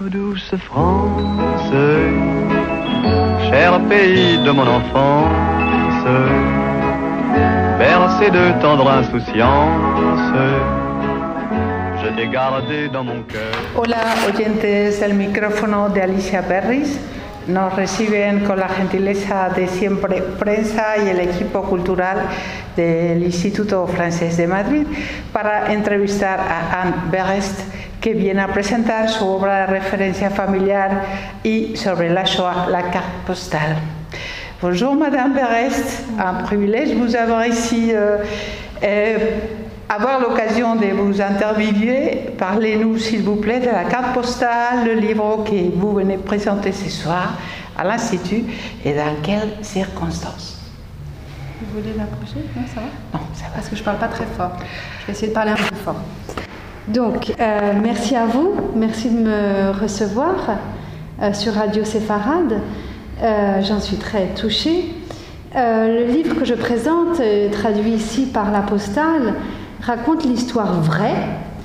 Douce France, cher pays de mon enfance, bercé de tendre insouciance, je t'ai gardé dans mon cœur. Hola, oyentes del micrófono de Alicia Perris. Nos reciben con la gentileza de siempre prensa y el equipo cultural del Instituto Francés de Madrid para entrevistar a Anne Berest, que viene a presentar su obra de referencia familiar y sobre la Shoah, la carte postale. Bonjour Madame Berest, un privilège vous avoir ici, avoir l'occasion de vous interviewer. Parlez-nous s'il vous plaît de la carte postale, le livre que vous venez présenter ce soir à l'Institut et dans quelles circonstances. Vous voulez l'approcher? Non, ça va? Non, ça va. Parce que je ne parle pas très fort. Je vais essayer de parler un peu fort. Donc, merci à vous. Merci de me recevoir sur Radio Séfarade. J'en suis très touchée. Le livre que je présente, traduit ici par La Postale, raconte l'histoire vraie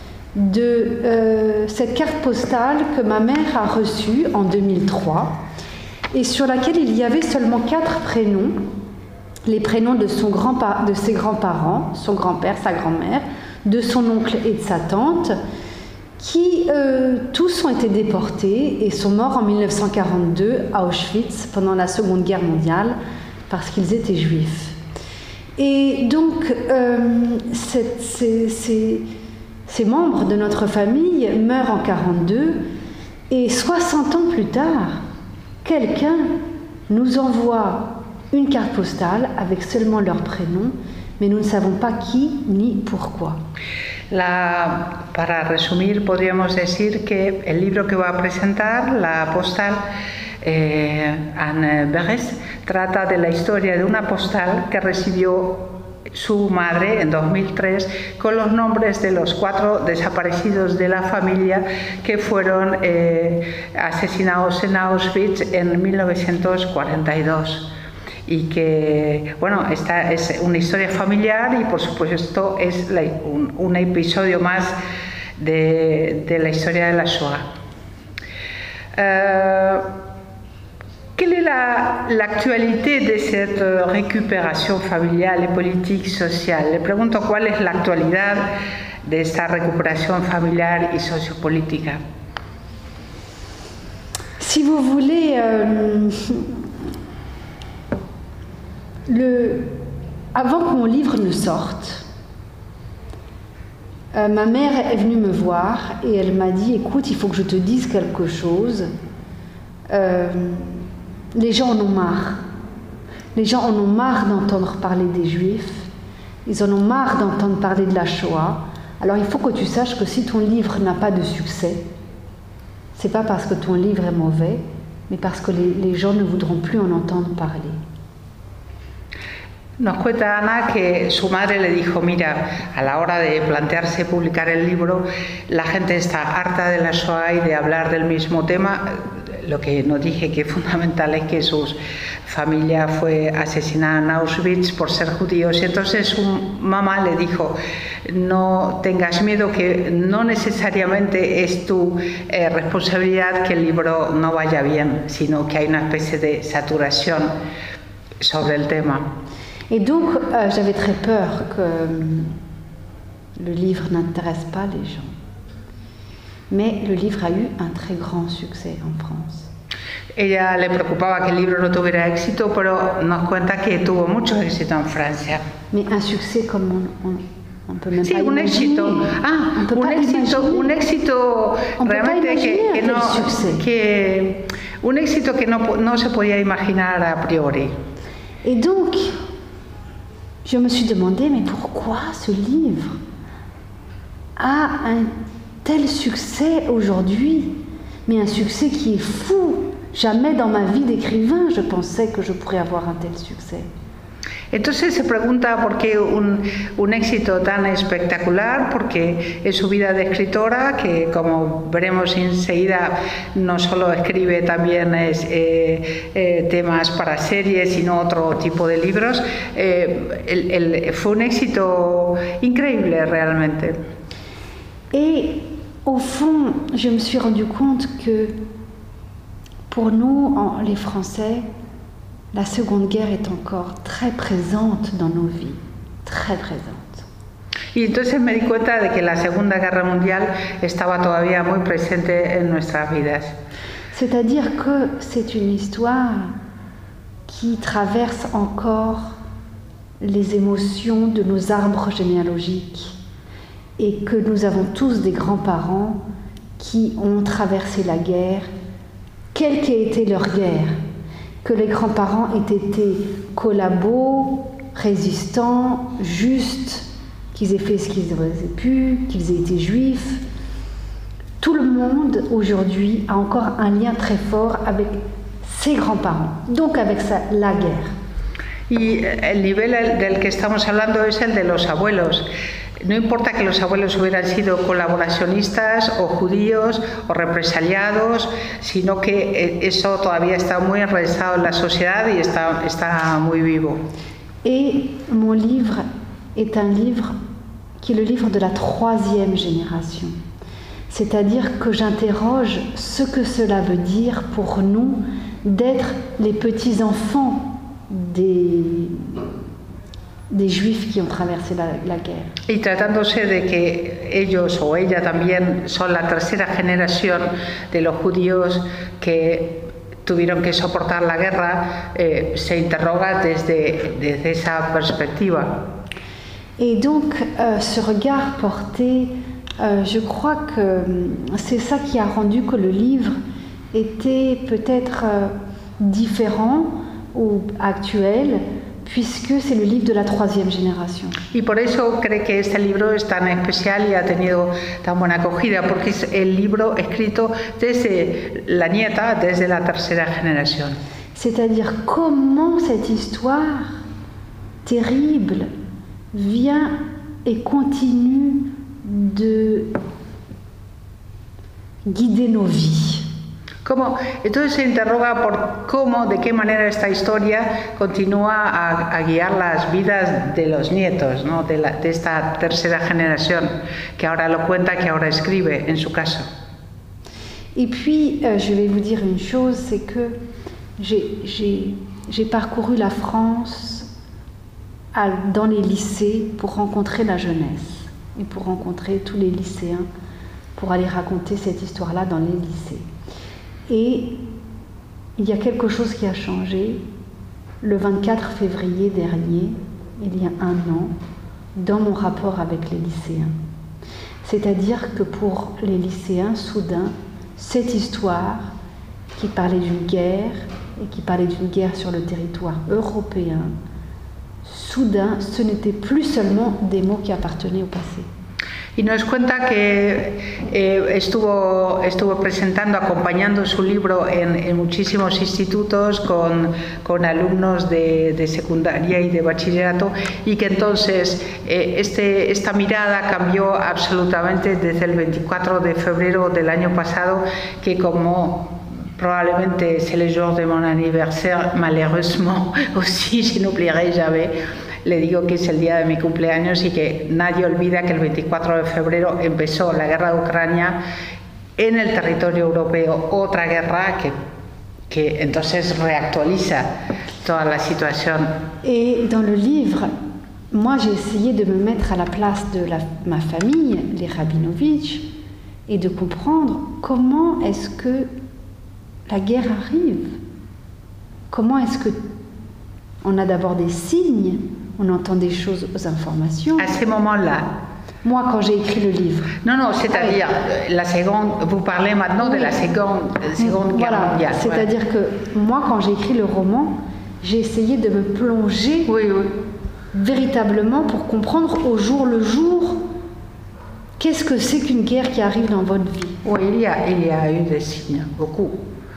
de cette carte postale que ma mère a reçue en 2003 et sur laquelle il y avait seulement 4 prénoms, les prénoms de ses grands-parents, son grand-père, sa grand-mère, de son oncle et de sa tante, qui tous ont été déportés et sont morts en 1942 à Auschwitz pendant la Seconde Guerre mondiale parce qu'ils étaient juifs. Et donc, ces membres de notre famille meurent en 1942 et 60 ans plus tard, quelqu'un nous envoie une carte postale avec seulement leur prénom, mais nous ne savons pas qui ni pourquoi. Para resumir, podríamos decir que el libro que va a presentar, La Postal, Anne Berest, trata de la historia de una postal que recibió su madre en 2003 con los nombres de los 4 desaparecidos de la familia que fueron asesinados en Auschwitz en 1942. Y que, bueno, esta es una historia familiar y por supuesto es un episodio más de la historia de la Shoah. Quelle est l'actualité de cette récupération familiale et politique sociale? Le pregunto cuál es la actualidad de esta recuperación familiar y sociopolítica. Si vous voulez, avant que mon livre ne sorte, ma mère est venue me voir et elle m'a dit: écoute, il faut que je te dise quelque chose. Les gens en ont marre. Les gens en ont marre d'entendre parler des Juifs. Ils en ont marre d'entendre parler de la Shoah. Alors il faut que tu saches que si ton livre n'a pas de succès, c'est pas parce que ton livre est mauvais, mais parce que les gens ne voudront plus en entendre parler. Nos cuenta Ana que su madre le dijo: mira, a la hora de plantearse publicar el libro, la gente está harta de la Shoah y de hablar del mismo tema. Lo que no dije que es fundamental es que su familia fue asesinada en Auschwitz por ser judíos. Y entonces su mamá le dijo: no tengas miedo, que no necesariamente es tu responsabilidad que el libro no vaya bien, sino que hay una especie de saturación sobre el tema. Et donc, j'avais très peur que le livre n'intéresse pas les gens. Mais le livre a eu un très grand succès en France. Ella le preocupaba que el libro no tuviera éxito, pero nos cuenta que tuvo mucho éxito en Francia. Mais un succès comme on peut même pas un imaginer. éxito. Un éxito realmente un éxito que no se podía imaginar a priori. Et donc, je me suis demandé, mais pourquoi ce livre a un tel succès aujourd'hui, mais un succès qui est fou. Jamais dans ma vie d'écrivain je pensais que je pourrais avoir un tel succès. Entonces se pregunta por qué un éxito tan espectacular, porque es su vida de escritora, que como veremos enseguida no solo escribe también temas para series, sino otro tipo de libros. Fue un éxito increíble realmente. Et au fond, je me suis rendu compte que pour nous, les Français, la Seconde Guerre est encore très présente dans nos vies, très présente. Y entonces me di cuenta de que la Segunda Guerra Mundial estaba todavía muy presente en nuestras vidas. C'est-à-dire que c'est une histoire qui traverse encore les émotions de nos arbres généalogiques et que nous avons tous des grands-parents qui ont traversé la guerre, quelle qu'ait été leur guerre, que les grands-parents aient été collabos, résistants, justes, qu'ils aient fait ce qu'ils auraient pu, qu'ils aient été juifs. Tout le monde aujourd'hui a encore un lien très fort avec ses grands-parents, donc avec la guerre. Y el nivel del que estamos hablando es el de los abuelos. No importa que los abuelos hubieran sido colaboracionistas o judíos o represaliados, sino que eso todavía está muy enraizado en la sociedad y está muy vivo. Et mon livre est un livre qui est le livre de la 3e génération. C'est-à-dire que j'interroge ce que cela veut dire pour nous d'être les petits-enfants des juifs qui ont traversé la guerre. Y tratándose de que ellos o ella también son la 3ª generación de los judíos que tuvieron que soportar la guerra, se interroga desde esa perspectiva. Et donc ce regard porté, je crois que c'est ça qui a rendu que le livre était peut-être différent ou actuel, puisque c'est le livre de la 3e génération. Y por eso creo que este libro es tan especial y ha tenido tan buena acogida, porque es el libro escrito desde la nieta, desde la 3ª generación. C'est-à-dire comment cette histoire terrible vient et continue de guider nos vies. Entonces se interroga por cómo, de qué manera esta historia continúa a guiar las vidas de los nietos, ¿no? de esta 3ª generación, que ahora lo cuenta, que ahora escribe en su caso. Et puis, je vais vous dire une chose, c'est que j'ai parcouru la France dans les lycées pour rencontrer la jeunesse et pour rencontrer tous les lycéens, pour aller raconter cette histoire-là dans les lycées. Et il y a quelque chose qui a changé le 24 février dernier, il y a un an, dans mon rapport avec les lycéens. C'est-à-dire que pour les lycéens, soudain, cette histoire qui parlait d'une guerre et qui parlait d'une guerre sur le territoire européen, soudain, ce n'était plus seulement des mots qui appartenaient au passé. Y nos cuenta que estuvo presentando, acompañando su libro en muchísimos institutos con alumnos de secundaria y de bachillerato, y que entonces esta mirada cambió absolutamente desde el 24 de febrero del año pasado, que como probablemente c'est le jour de mon anniversaire, malheureusement aussi, je n'oublierai jamais. Le digo que es el día de mi cumpleaños y que nadie olvida que el 24 de febrero empezó la guerra de Ucrania en el territorio europeo, otra guerra que entonces reactualiza toda la situación. Et dans le livre, moi j'ai essayé de me mettre à la place de ma famille, les Rabinovitch, et de comprendre comment est-ce que la guerre arrive. Comment est-ce que on a d'abord des signes, on entend des choses aux informations. À ce moment-là. Moi, quand j'ai écrit le livre. Non, c'est-à-dire la seconde. Vous parlez maintenant de la seconde guerre mondiale. C'est-à-dire que moi, quand j'ai écrit le roman, j'ai essayé de me plonger véritablement pour comprendre au jour le jour qu'est-ce que c'est qu'une guerre qui arrive dans votre vie. Oui, il y a eu des signes, beaucoup.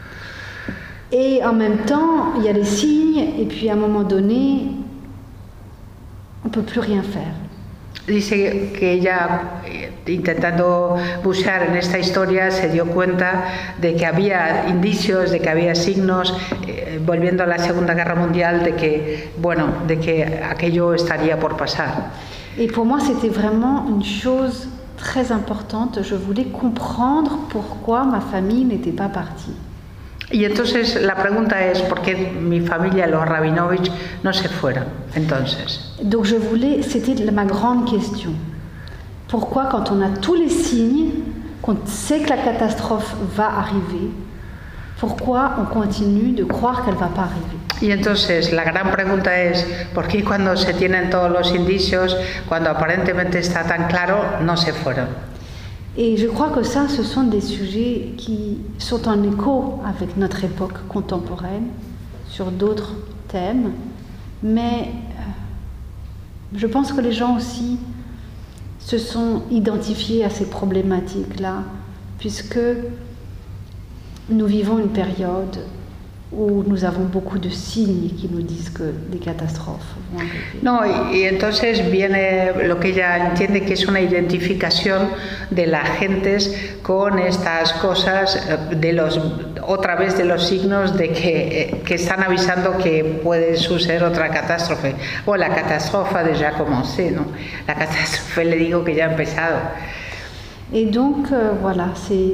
Et en même temps, il y a les signes, et puis à un moment donné, on ne peut plus rien faire. Dice que ella, intentando buscar en esta historia, se dio cuenta de que había indicios, de que había signos, volviendo a la Segunda Guerra Mundial, de que aquello estaría por pasar. Et pour moi, c'était vraiment une chose très importante. Je voulais comprendre pourquoi ma famille n'était pas partie. Y entonces la pregunta es ¿por qué mi familia, los Rabinovich, no se fueron entonces? Donc c'était ma grande question. Pourquoi quand on a tous les signes, qu'on sait que la catastrophe va arriver, pourquoi on continue de croire qu'elle ne va pas arriver? Y entonces la gran pregunta es ¿por qué cuando se tienen todos los indicios, cuando aparentemente está tan claro, no se fueron? Et je crois que ça, ce sont des sujets qui sont en écho avec notre époque contemporaine, sur d'autres thèmes, mais je pense que les gens aussi se sont identifiés à ces problématiques-là, puisque nous vivons une période où nous avons beaucoup de signes qui nous disent que des catastrophes vont arriver. No, y entonces viene lo que ella entiende que es una identificación de las gentes con estas cosas, otra vez de los signos de que están avisando que puede suceder otra catástrofe. O la catástrofe ha déjà commencé, ¿no? La catástrofe le digo que ya ha empezado. Et donc, voilà,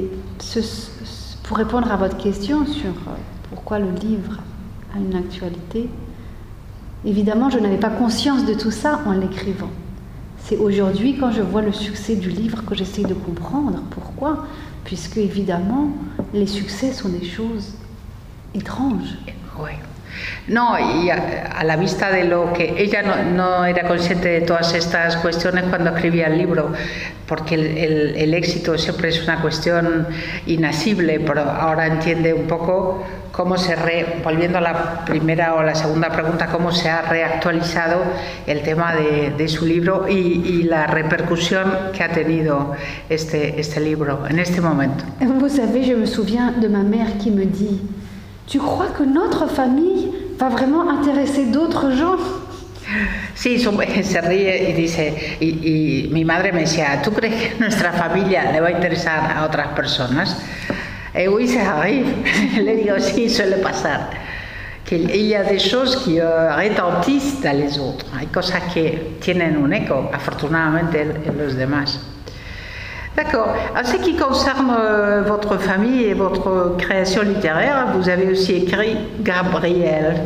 pour répondre à votre question sur pourquoi le livre a une actualité, évidemment, je n'avais pas conscience de tout ça en l'écrivant. C'est aujourd'hui, quand je vois le succès du livre, que j'essaie de comprendre pourquoi, puisque évidemment, les succès sont des choses étranges. Oui. No, y a la vista de lo que ella no era consciente de todas estas cuestiones cuando escribía el libro, porque el éxito siempre es una cuestión inasible, pero ahora entiende un poco cómo volviendo a la primera o la segunda pregunta, cómo se ha reactualizado el tema de su libro y la repercusión que ha tenido este libro en este momento. Vous savez, je me souviens de ma mère qui me dit: ¿Tu crois que notre famille va vraiment intéresser d'autres gens? Sí, se ríe y dice, y mi madre me decía, ¿tú crees que nuestra familia le va a interesar a otras personas? Oui, ça arrive. Le digo, sí, suele pasar. Il y a des choses qui retentissent dans les autres. Hay cosas que tienen un eco, afortunadamente, en los demás. D'accord. En ce qui concerne votre famille et votre création littéraire, vous avez aussi écrit Gabriel.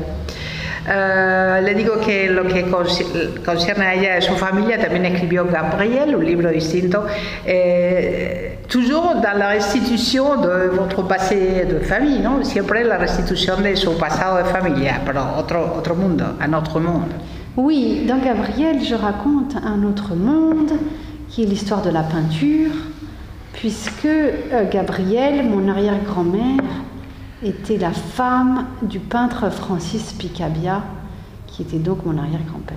Le digo que lo que concierne a ella y a su familia, también escribió Gabriel, un libro distinto, toujours dans la restitución de votre passé de famille, ¿no? Siempre la restitución de su pasado de familia, pero otro mundo, un autre monde. Oui, dans Gabriel, je raconte un autre monde, qui est l'histoire de la peinture, puisque Gabrielle, mon arrière-grand-mère, était la femme du peintre Francis Picabia, qui était donc mon arrière-grand-père.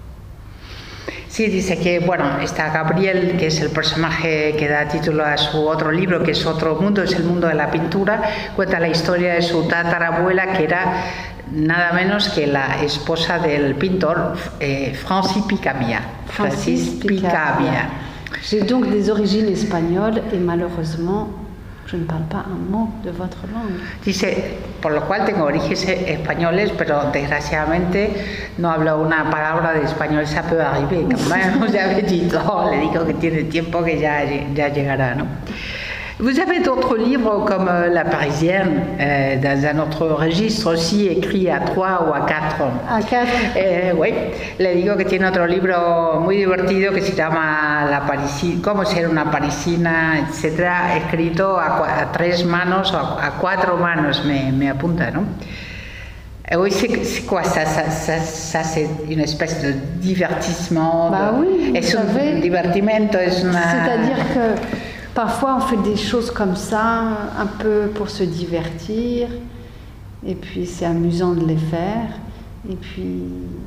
Sí, dice que, bueno, está Gabriel, que es el personaje que da título a su otro libro, que es Otro Mundo, es el mundo de la pintura, cuenta la historia de su tatarabuela, que era nada menos que la esposa del pintor Francis Picabia. Francis Picabia. J'ai donc des origines espagnoles et malheureusement, je ne parle pas un mot de votre langue. Dice, por lo cual tengo orígenes españoles, pero desgraciadamente no hablo una palabra de español. Ça peut arriver, quand même. Vous avez dit, le digo que tiene tiempo, que ya llegará, ¿no? Vous avez d'autres livres comme La Parisienne, dans un autre registre aussi, écrit à 3 ou à 4. À 4. Oui, le digo que tiene otro libro muy divertido que se llama Cómo ser una parisina, etcétera, escrito a 3 manos o a 4 manos, me apunta, ¿no? Oui, c'est quoi ça, c'est une espèce de divertissement. Bah oui, es un divertimento, es una... C'est-à-dire que parfois on fait des choses comme ça, un peu pour se divertir, et puis c'est amusant de les faire, et puis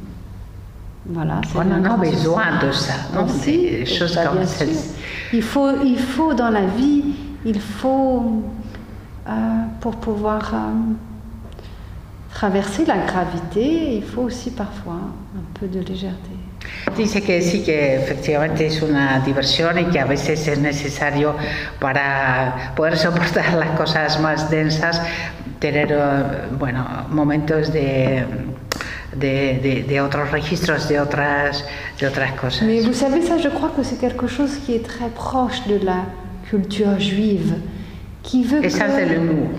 voilà. On en a besoin de ça, non? Des choses comme ça. Il faut dans la vie, pour pouvoir traverser la gravité, il faut aussi parfois un peu de légèreté. Dice que sí, que efectivamente es una diversión y que a veces es necesario para poder soportar las cosas más densas, tener, bueno, momentos de de otros registros, de otras cosas. Mais vous savez, ça, je crois que c'est quelque chose qui est très proche de la culture juive, qui veut Et ça, c'est l'humour.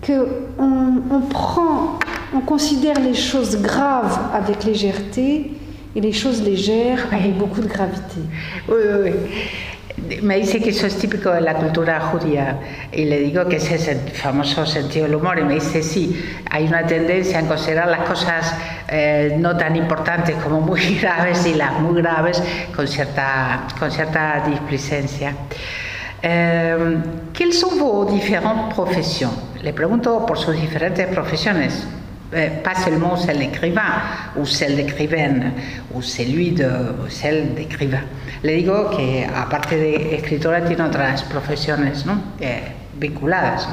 on considère les choses graves avec légèreté et les choses légères avec beaucoup de gravité. Uy, uy. Me dice que eso es típico de la cultura judía y le digo que ese es el famoso sentido del humor y me dice sí, hay una tendencia en considerar las cosas no tan importantes como muy graves y las muy graves con cierta displicencia. ¿Quelles sont vos différentes professions? Le pregunto por sus diferentes profesiones. Pas seulement celle d'écrivain ou celle d'écrivaine ou celle d'écrivain. Le digo que aparte de escritora tiene otras profesiones, ¿no? Vinculadas,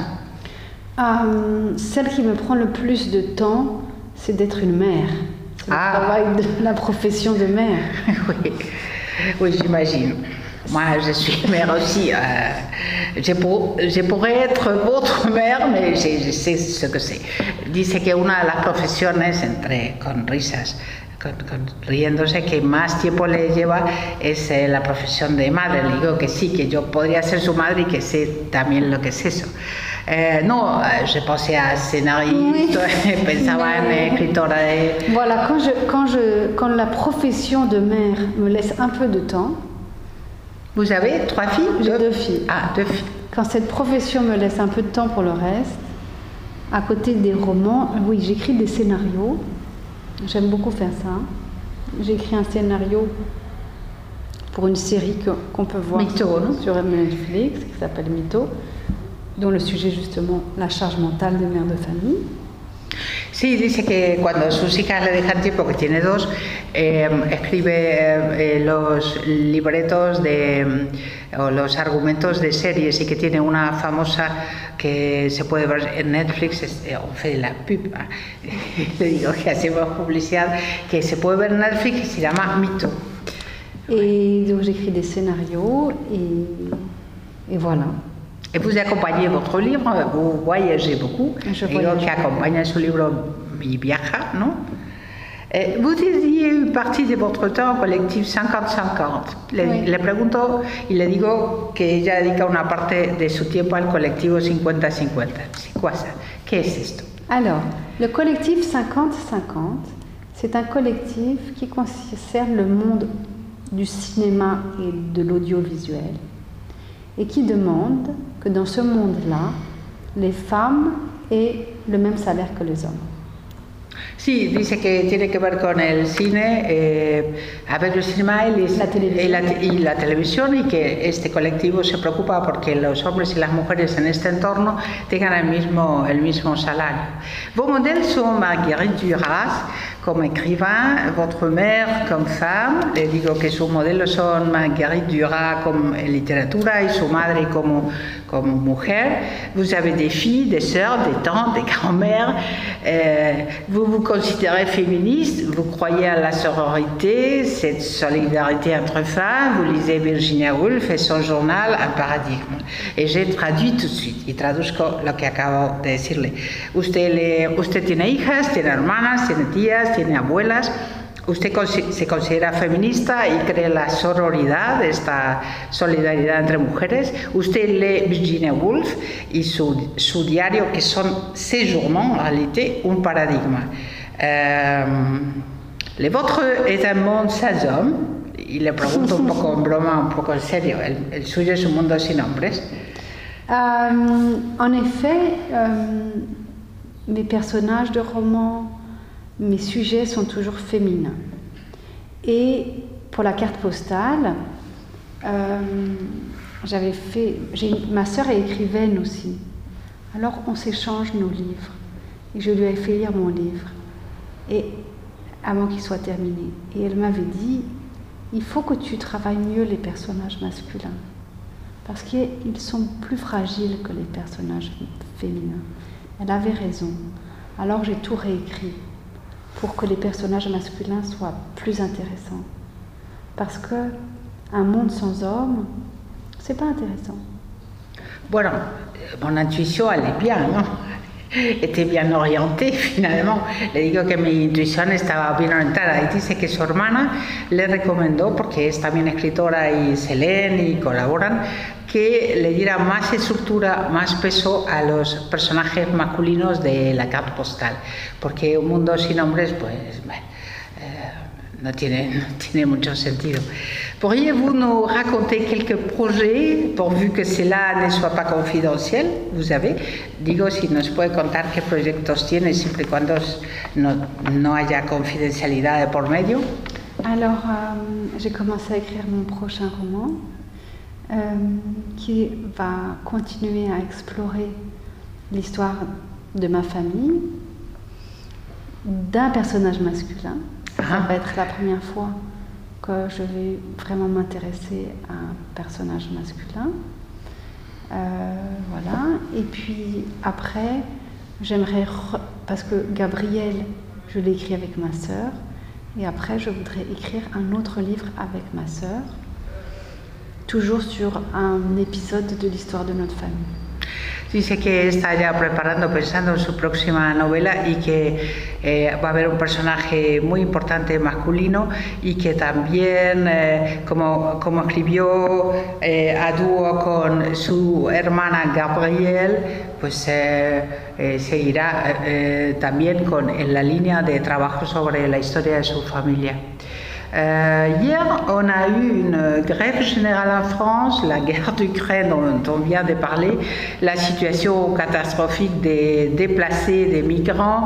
¿no? Celle qui me prend le plus de temps, c'est d'être une mère. C'est le travail de la profession de mère. Oui, j'imagine. Moi, je suis mère aussi. Je pourrais être votre mère, mais je sais ce que c'est. Dice que una de las profesiones, con risas, riéndose, que más tiempo le lleva es la profesión de madre. Le digo que sí, que yo podría ser su madre y que sé también lo que es eso. No, je pensais à scénariste, pensaba en escritora de... Voilà, quand la profession de mère me laisse un peu de temps. Vous avez 3 filles? J'ai 2 filles. Ah, 2 filles. Quand cette profession me laisse un peu de temps pour le reste, à côté des romans, oui, j'écris des scénarios. J'aime beaucoup faire ça. J'ai écrit un scénario pour une série qu'on peut voir sur Netflix, qui s'appelle Mytho, dont le sujet justement la charge mentale des mères de famille. Sí, dice que cuando sus hijas le dejan tiempo, que tiene 2, escribe los libretos o los argumentos de series y que tiene una famosa que se puede ver en Netflix, on fait la pub, le digo que hacemos publicidad, que se puede ver en Netflix y se llama Mytho. Et donc j'écris des scénarios et voilà. Et vous accompagnez votre livre, vous voyagez beaucoup. Je digo que acompaña su libro y viaja, ¿no? Vous dédiez une partie de votre temps au collectif 50-50. Le pregunto y le digo que ella dedica una parte de su tiempo al colectivo 50-50. C'est quoi ça? Qu'est-ce esto? Alors, le collectif 50-50, c'est un collectif qui concerne le monde du cinéma et de l'audiovisuel et qui demande que dans ce monde-là, les femmes aient le même salaire que les hommes. Sí, dice que tiene que ver con el cine, a ver el cinema y la televisión y que este colectivo se preocupa porque los hombres y las mujeres en este entorno tengan el mismo salario. Vos modèles sont Marguerite Duras como écrivain, votre mère comme femme, le digo que sus modelos son Marguerite Duras como en literatura y su madre como mujer. Vous avez des filles, des sœurs, des tantes, des grand-mères. Vous vous considérez féministe, vous croyez à la sororité, cette solidarité entre femmes. Vous lisez Virginia Woolf et son journal Un paradigme. Et j'ai traduit tout de suite y traduzco lo que acabo de decirle. Usted tiene hijas, tiene hermanas, tiene tías, tiene abuelas. Usted se considera feminista y cree la sororidad, esta solidaridad entre mujeres. Usted lee Virginia Woolf y su diario, que son ses journaux, en réalité, un paradigme. Le vôtre est un monde sans hommes. Y le pregunto un poco en broma, un poco en serio. El suyo es un mundo sin hombres. En effet, mes personnages de romans, mes sujets sont toujours féminins. Et pour la carte postale, ma sœur est écrivaine aussi. Alors on s'échange nos livres. Et je lui ai fait lire mon livre, et avant qu'il soit terminé. Et elle m'avait dit, il faut que tu travailles mieux les personnages masculins, parce qu'ils sont plus fragiles que les personnages féminins. Elle avait raison. Alors j'ai tout réécrit pour que les personnages masculins soient plus intéressants. Parce qu'un monde sans hommes, c'est pas intéressant. Bueno, mon intuition, elle est bien, ¿no? esté bien orienté finalement. Le digo que mi intuición estaba bien orientada y dice que su hermana le recomendó, porque es también escritora y se leen y colaboran, que le diera más estructura, más peso a los personajes masculinos de la carte postal, porque un mundo sin hombres, pues bueno, no tiene mucho sentido. Pourriez-vous nous raconter quelques projets, pourvu que cela ne soit pas confidentiel? Vous avez, digo, si nos puede contar qué proyectos tiene, siempre y cuando no haya confidencialidad de por medio. Alors, j'ai commencé à écrire mon prochain roman, qui va continuer à explorer l'histoire de ma famille, d'un personnage masculin. Ça va être la première fois que je vais vraiment m'intéresser à un personnage masculin. Voilà. Et puis après, j'aimerais... Parce que Gabriel, je l'ai écrit avec ma sœur. Et après, je voudrais écrire un autre livre avec ma sœur. Toujours sur un épisode de l'histoire de notre famille. Dice que está ya preparando, pensando en su próxima novela y que va a haber un personaje muy importante masculino y que también, como escribió a dúo con su hermana Gabrielle, pues seguirá también en la línea de trabajo sobre la historia de su familia. Hier, on a eu une grève générale en France, la guerre d'Ukraine dont on vient de parler, la situation catastrophique des déplacés, des migrants.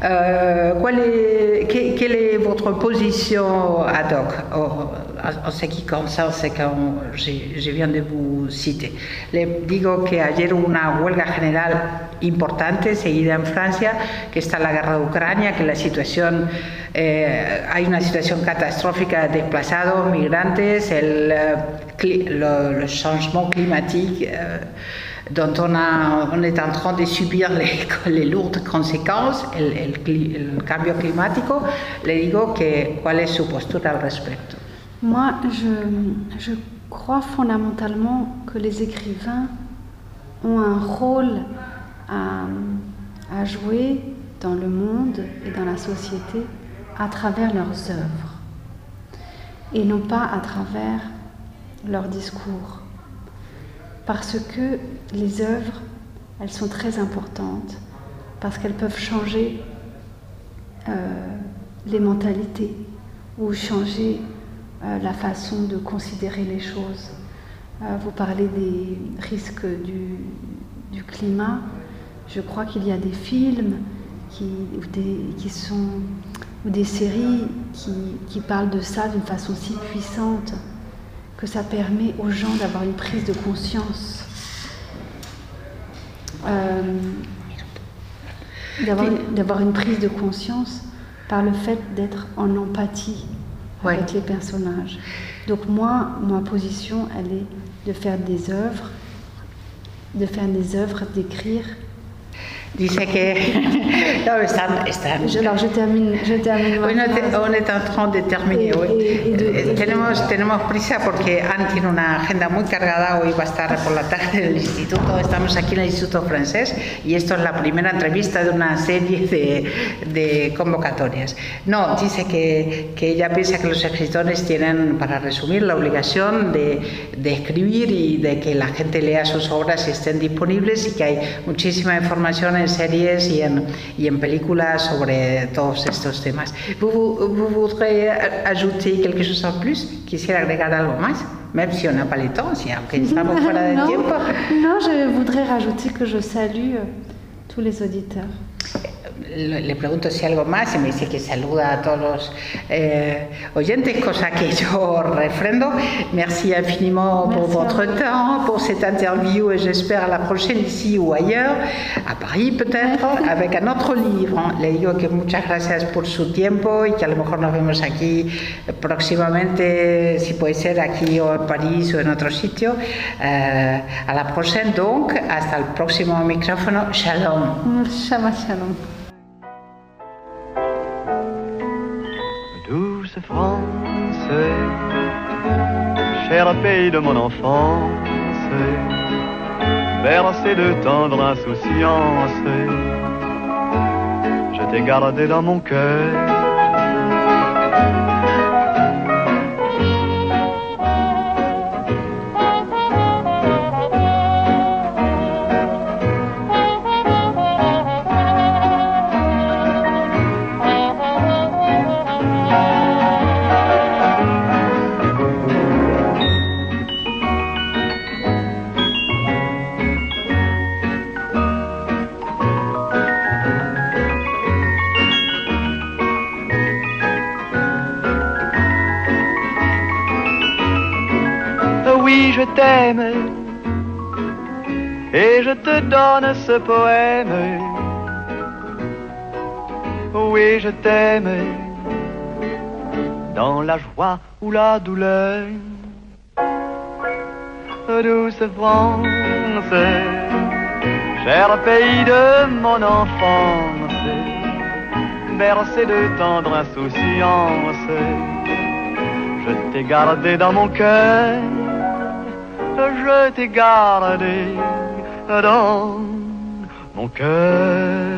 Quelle est votre position ad hoc en ce qui concerne ce que je viens de vous citer? Le digo que ayer hubo una huelga general importante seguida en Francia, que está la guerra de Ucrania, que la situación, hay una situación catastrófica de desplazados, migrantes, le changement climatique dont on est en train de subir les lourdes conséquences, el cambio climático. Le digo que cuál es su postura al respecto. Moi, je crois fondamentalement que les écrivains ont un rôle à jouer dans le monde et dans la société à travers leurs œuvres et non pas à travers leurs discours. Parce que les œuvres, elles sont très importantes, parce qu'elles peuvent changer les mentalités ou changer la façon de considérer les choses. Vous parlez des risques du climat. Je crois qu'il y a des films ou des séries qui parlent de ça d'une façon si puissante que ça permet aux gens d'avoir une prise de conscience, d'avoir une prise de conscience par le fait d'être en empathie avec les personnages. Donc moi, ma position, elle est de faire des œuvres, d'écrire. Dice que no, están. Alors je termine. Bueno, on est en train de terminer. Tenemos prisa porque Anne tiene una agenda muy cargada. Hoy va a estar por la tarde en el instituto. Estamos aquí en el Instituto Francés y esto es la primera entrevista de una serie de convocatorias. No, dice que ella piensa que los escritores tienen, para resumir, la obligación de escribir y de que la gente lea sus obras y estén disponibles, y que hay muchísima información en series y en películas sobre todos estos temas. ¿Vous voudrez ajouter quelque chose en plus? ¿Quisiera agregar algo más? Même si on n'a pas le temps, aunque estamos fuera de tiempo. Non, je voudrais rajouter que je salue tous les auditeurs. Le pregunto si algo más y me dice que saluda a todos los oyentes, cosa que yo refrendo. Merci infiniment pour votre temps, pour cette interview, et j'espère à la prochaine ici ou ailleurs, à Paris peut-être, avec un autre livre. Le digo que muchas gracias por su tiempo y que a lo mejor nos vemos aquí próximamente, si puede ser aquí o en París o en otro sitio. À la prochaine donc, hasta el próximo micrófono. Shalom. Shabbat shalom. Douce France, cher pays de mon enfance, bercé de tendre insouciance, t'ai gardé dans mon cœur. Oui, je t'aime et je te donne ce poème. Oui, je t'aime dans la joie ou la douleur. Douce France, cher pays de mon enfance, bercé de tendre insouciance, je t'ai gardé dans mon cœur. Je t'ai gardé dans mon cœur.